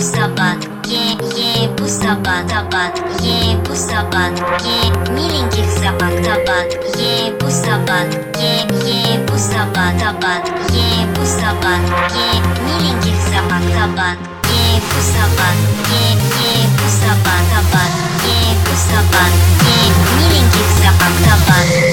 собак, bu собак, табак, bu собак, миленьких собак, табак, bu собак, bu собак, табак, bu собак, миленьких собак, табак, bu собак, bu собак, табак, bu собак, миленьких собак, табак.